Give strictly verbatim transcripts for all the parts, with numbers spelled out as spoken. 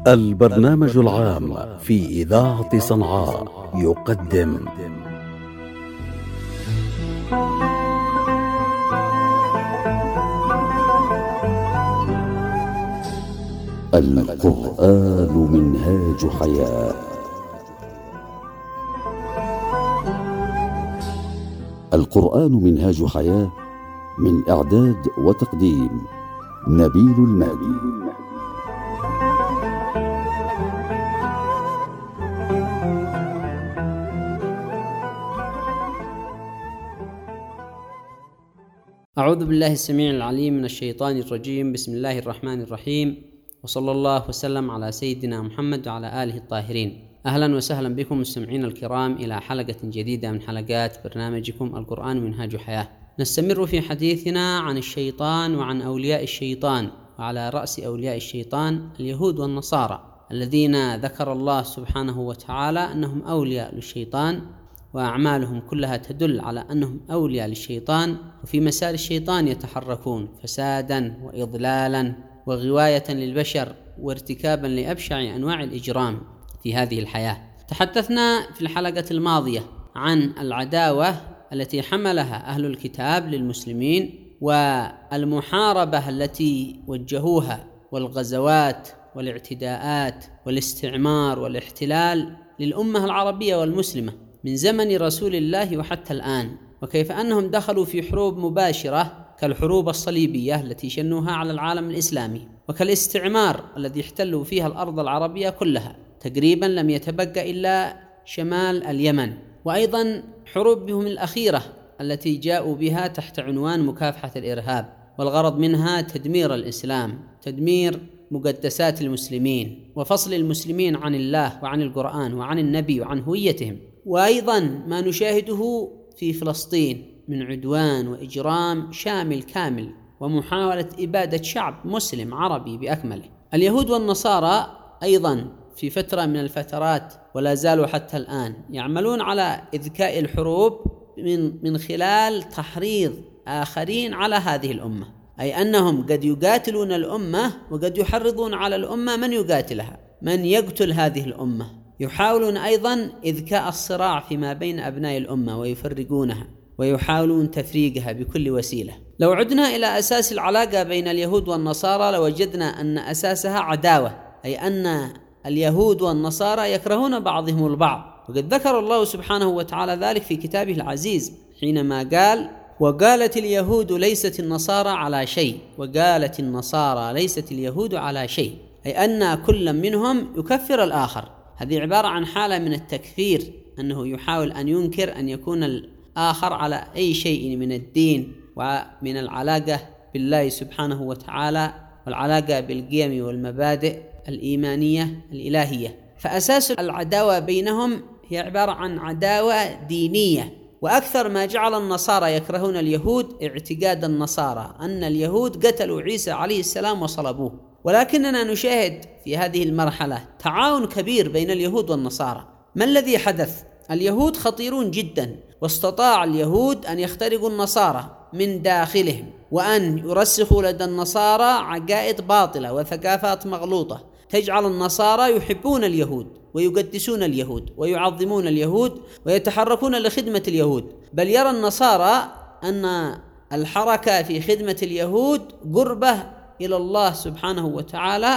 البرنامج العام في إذاعة صنعاء يقدم القرآن منهاج حياة. القرآن منهاج حياة، من إعداد وتقديم نبيل المهدي. أعوذ بالله السميع العليم من الشيطان الرجيم. بسم الله الرحمن الرحيم، وصلى الله وسلم على سيدنا محمد وعلى آله الطاهرين. أهلا وسهلا بكم مستمعين الكرام إلى حلقة جديدة من حلقات برنامجكم القرآن منهاج حياة. نستمر في حديثنا عن الشيطان وعن أولياء الشيطان، وعلى رأس أولياء الشيطان اليهود والنصارى، الذين ذكر الله سبحانه وتعالى أنهم أولياء للشيطان، وأعمالهم كلها تدل على أنهم أولياء للشيطان، وفي مسار الشيطان يتحركون فسادا وإضلالا وغواية للبشر وارتكابا لأبشع أنواع الإجرام في هذه الحياة. تحدثنا في الحلقة الماضية عن العداوة التي حملها أهل الكتاب للمسلمين، والمحاربة التي وجهوها، والغزوات والاعتداءات والاستعمار والاحتلال للأمة العربية والمسلمة من زمن رسول الله وحتى الآن، وكيف أنهم دخلوا في حروب مباشرة كالحروب الصليبية التي شنوها على العالم الإسلامي، وكالاستعمار الذي احتلوا فيها الأرض العربية كلها، تقريبا لم يتبقى إلا شمال اليمن. وأيضا حروبهم الأخيرة التي جاءوا بها تحت عنوان مكافحة الإرهاب، والغرض منها تدمير الإسلام، تدمير مقدسات المسلمين، وفصل المسلمين عن الله وعن القرآن وعن النبي وعن هويتهم. وأيضا ما نشاهده في فلسطين من عدوان وإجرام شامل كامل، ومحاولة إبادة شعب مسلم عربي بأكمله. اليهود والنصارى أيضا في فترة من الفترات ولا زالوا حتى الآن يعملون على إذكاء الحروب من من خلال تحريض آخرين على هذه الأمة، أي أنهم قد يقاتلون الأمة وقد يحرضون على الأمة من يقاتلها، من يقتل هذه الأمة. يحاولون أيضا إذكاء الصراع فيما بين أبناء الأمة ويفرقونها، ويحاولون تفريقها بكل وسيلة. لو عدنا إلى أساس العلاقة بين اليهود والنصارى لوجدنا أن أساسها عداوة، أي أن اليهود والنصارى يكرهون بعضهم البعض، وقد ذكر الله سبحانه وتعالى ذلك في كتابه العزيز حينما قال: وقالت اليهود ليست النصارى على شيء وقالت النصارى ليست اليهود على شيء، أي أن كل منهم يكفر الآخر. هذه عبارة عن حالة من التكفير، أنه يحاول أن ينكر أن يكون الآخر على أي شيء من الدين ومن العلاقة بالله سبحانه وتعالى، والعلاقة بالقيم والمبادئ الإيمانية الإلهية. فأساس العداوة بينهم هي عبارة عن عداوة دينية. وأكثر ما جعل النصارى يكرهون اليهود اعتقاد النصارى أن اليهود قتلوا عيسى عليه السلام وصلبوه، ولكننا نشاهد في هذه المرحلة تعاون كبير بين اليهود والنصارى. ما الذي حدث؟ اليهود خطيرون جدا، واستطاع اليهود أن يخترقوا النصارى من داخلهم، وأن يرسخوا لدى النصارى عقائد باطلة وثقافات مغلوطة تجعل النصارى يحبون اليهود ويقدسون اليهود ويعظمون اليهود ويتحركون لخدمة اليهود، بل يرى النصارى أن الحركة في خدمة اليهود قربة إلى الله سبحانه وتعالى،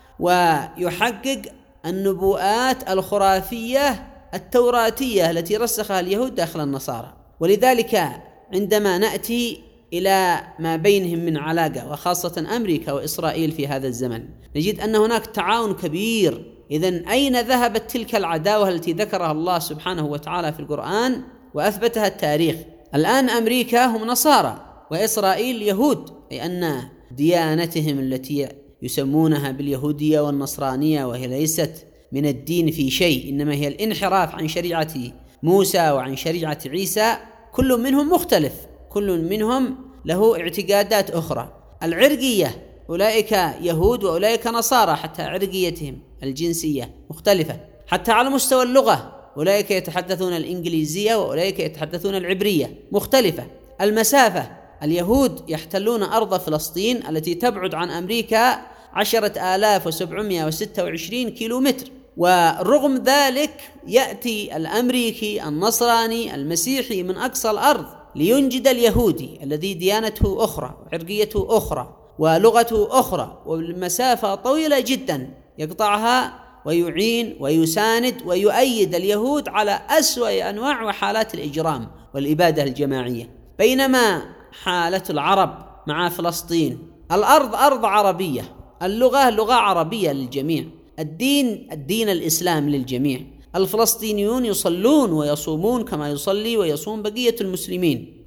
ويحقق النبوءات الخرافية التوراتية التي رسخها اليهود داخل النصارى. ولذلك عندما نأتي إلى ما بينهم من علاقة، وخاصة أمريكا وإسرائيل في هذا الزمن، نجد أن هناك تعاون كبير. إذن أين ذهبت تلك العداوة التي ذكرها الله سبحانه وتعالى في القرآن وأثبتها التاريخ؟ الآن أمريكا هم نصارى وإسرائيل يهود، أي أن ديانتهم التي يسمونها باليهودية والنصرانية، وهي ليست من الدين في شيء، إنما هي الانحراف عن شريعة موسى وعن شريعة عيسى، كل منهم مختلف، كل منهم له اعتقادات أخرى. العرقية، أولئك يهود وأولئك نصارى، حتى عرقيتهم الجنسية مختلفة. حتى على مستوى اللغة، أولئك يتحدثون الإنجليزية وأولئك يتحدثون العبرية، مختلفة. المسافة، اليهود يحتلون أرض فلسطين التي تبعد عن أمريكا عشرة آلاف وسبعمائة وستة وعشرين كيلو متر. ورغم ذلك يأتي الأمريكي النصراني المسيحي من أقصى الأرض لينجد اليهودي الذي ديانته أخرى وعرقيته أخرى ولغته أخرى والمسافة طويلة جدا يقطعها ويعين ويساند ويؤيد اليهود على أسوأ أنواع وحالات الإجرام والإبادة الجماعية. بينما حالة العرب مع فلسطين، الأرض أرض عربية، اللغة لغة عربية للجميع، الدين الدين الإسلام للجميع. الفلسطينيون يصلون ويصومون كما يصلي ويصوم بقية المسلمين،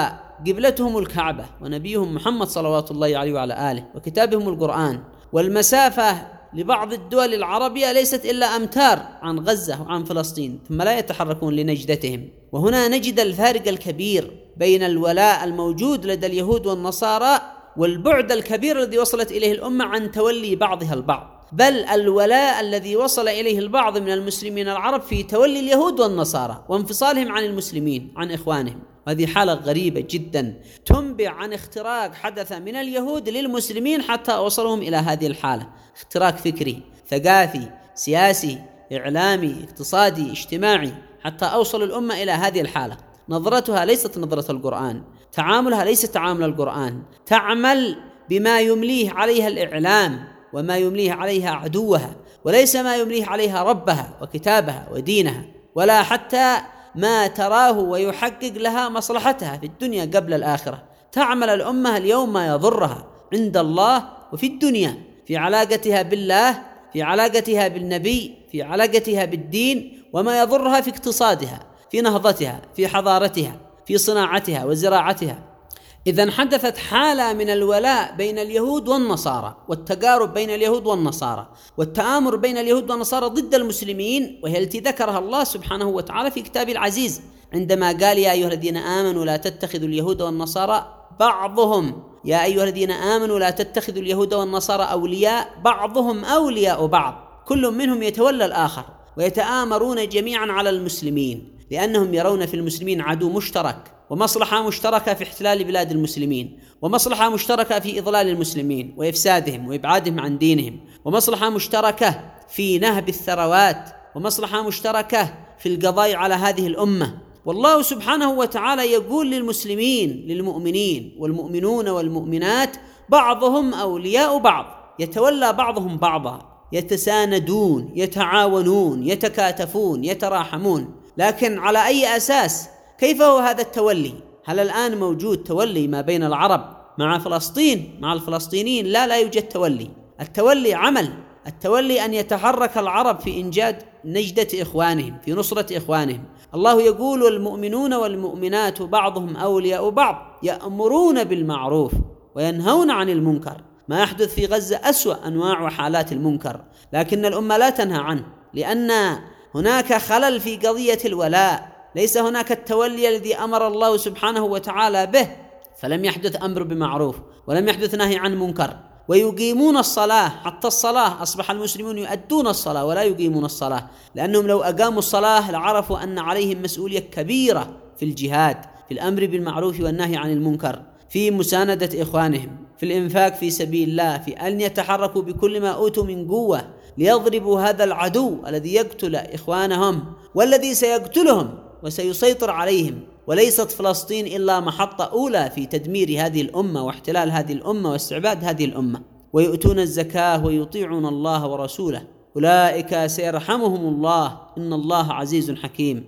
وقبلتهم الكعبة ونبيهم محمد صلوات الله عليه وعلى آله وكتابهم القرآن. والمسافة لبعض الدول العربية ليست إلا أمتار عن غزة وعن فلسطين، ثم لا يتحركون لنجدتهم. وهنا نجد الفارق الكبير بين الولاء الموجود لدى اليهود والنصارى والبعد الكبير الذي وصلت إليه الأمة عن تولي بعضها البعض، بل الولاء الذي وصل إليه البعض من المسلمين العرب في تولي اليهود والنصارى وانفصالهم عن المسلمين عن إخوانهم. هذه حالة غريبة جدا تنبئ عن اختراق حدث من اليهود للمسلمين حتى وصلهم إلى هذه الحالة، اختراق فكري ثقافي سياسي إعلامي اقتصادي اجتماعي، حتى أوصل الأمة إلى هذه الحالة. نظرتها ليست نظرة القرآن، تعاملها ليس تعامل القرآن، تعمل بما يمليه عليها الإعلام وما يمليه عليها عدوها، وليس ما يمليه عليها ربها وكتابها ودينها، ولا حتى ما تراه ويحقق لها مصلحتها في الدنيا قبل الآخرة. تعمل الأمة اليوم ما يضرها عند الله وفي الدنيا، في علاقتها بالله، في علاقتها بالنبي، في علاقتها بالدين، وما يضرها في اقتصادها، في نهضتها، في حضارتها، في صناعتها وزراعتها. إذن حدثت حالة من الولاء بين اليهود والنصارى والتقارب بين اليهود والنصارى والتآمر بين اليهود والنصارى ضد المسلمين، وهي التي ذكرها الله سبحانه وتعالى في كتابه العزيز عندما قال: يا أيها الذين آمنوا لا تتخذوا اليهود والنصارى بعضهم يا أيها الذين آمنوا لا تتخذوا اليهود والنصارى أولياء بعضهم أولياء بعض كل منهم يتولى الآخر ويتآمرون جميعا على المسلمين، لأنهم يرون في المسلمين عدو مشترك ومصلحة مشتركة في احتلال بلاد المسلمين، ومصلحة مشتركة في إضلال المسلمين وإفسادهم وإبعادهم عن دينهم، ومصلحة مشتركة في نهب الثروات، ومصلحة مشتركة في القضاء على هذه الأمة. والله سبحانه وتعالى يقول للمسلمين للمؤمنين: والمؤمنون والمؤمنات بعضهم أولياء بعض، يتولى بعضهم بعضا، يتساندون، يتعاونون، يتكاتفون، يتراحمون. لكن على أي أساس؟ كيف هو هذا التولي؟ هل الآن موجود تولي ما بين العرب مع فلسطين مع الفلسطينيين؟ لا، لا يوجد تولي. التولي عمل، التولي أن يتحرك العرب في إنجاد نجدة إخوانهم، في نصرة إخوانهم. الله يقول: والمؤمنون والمؤمنات بعضهم أولياء بعض يأمرون بالمعروف وينهون عن المنكر. ما يحدث في غزة أسوأ أنواع وحالات المنكر، لكن الأمة لا تنهى عنه، لأن هناك خلل في قضية الولاء. ليس هناك التولي الذي أمر الله سبحانه وتعالى به، فلم يحدث أمر بمعروف ولم يحدث نهي عن منكر. ويقيمون الصلاة، حتى الصلاة أصبح المسلمون يؤدون الصلاة ولا يقيمون الصلاة، لأنهم لو أقاموا الصلاة لعرفوا أن عليهم مسؤولية كبيرة في الجهاد، في الأمر بالمعروف والنهي عن المنكر، في مساندة إخوانهم، في الإنفاق في سبيل الله، في أن يتحركوا بكل ما أوتوا من قوة ليضربوا هذا العدو الذي يقتل إخوانهم والذي سيقتلهم وسيسيطر عليهم. وليست فلسطين إلا محطة أولى في تدمير هذه الأمة واحتلال هذه الأمة واستعباد هذه الأمة. ويؤتون الزكاة ويطيعون الله ورسوله أولئك سيرحمهم الله إن الله عزيز حكيم.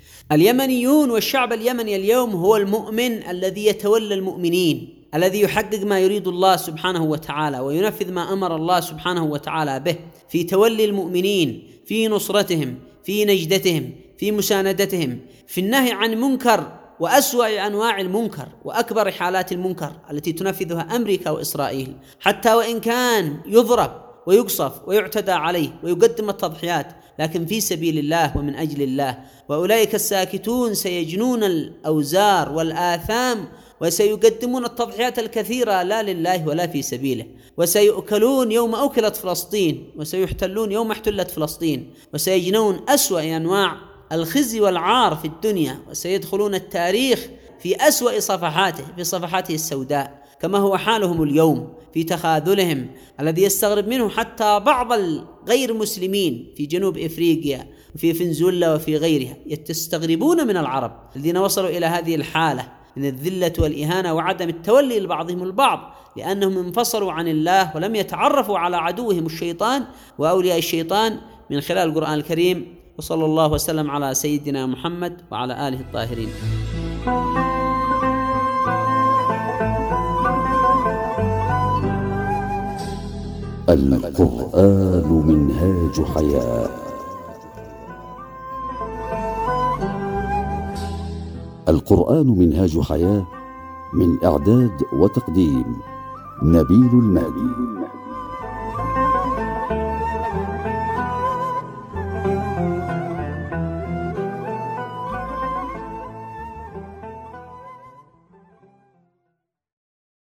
اليمنيون والشعب اليمني اليوم هو المؤمن الذي يتولى المؤمنين، الذي يحقق ما يريد الله سبحانه وتعالى وينفذ ما أمر الله سبحانه وتعالى به في تولي المؤمنين، في نصرتهم، في نجدتهم، في مساندتهم، في النهي عن منكر وأسوأ أنواع المنكر وأكبر حالات المنكر التي تنفذها أمريكا وإسرائيل، حتى وإن كان يضرب ويقصف ويعتدى عليه ويقدم التضحيات، لكن في سبيل الله ومن أجل الله. وأولئك الساكتون سيجنون الأوزار والآثام وسيقدمون التضحيات الكثيرة لا لله ولا في سبيله، وسيؤكلون يوم أكلت فلسطين وسيحتلون يوم احتلت فلسطين، وسيجنون أسوأ أنواع الخزي والعار في الدنيا، وسيدخلون التاريخ في أسوأ صفحاته، في صفحاته السوداء. كما هو حالهم اليوم في تخاذلهم الذي يستغرب منه حتى بعض الغير المسلمين في جنوب إفريقيا وفي فنزويلا وفي غيرها، يستغربون من العرب الذين وصلوا إلى هذه الحالة من الذلة والإهانة وعدم التولي لبعضهم البعض، لأنهم انفصلوا عن الله ولم يتعرفوا على عدوهم الشيطان وأولياء الشيطان من خلال القرآن الكريم. وصلى الله وسلم على سيدنا محمد وعلى آله الطاهرين. القرآن منهاج حياة. القرآن منهاج حياة من إعداد وتقديم نبيل المالي.